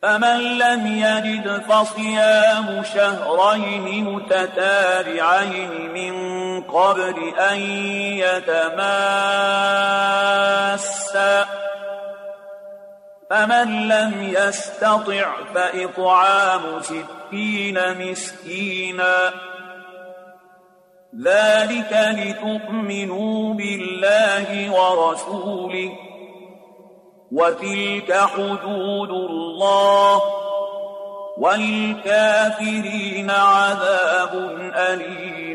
فمن لم يجد فصيام شهرين متتابعين من قبل أن يتماسا فمن لم يستطع فإطعام 60 مسكينا ذلك لتؤمنوا بالله ورسوله وتلك حدود الله وللكافرين عذاب أليم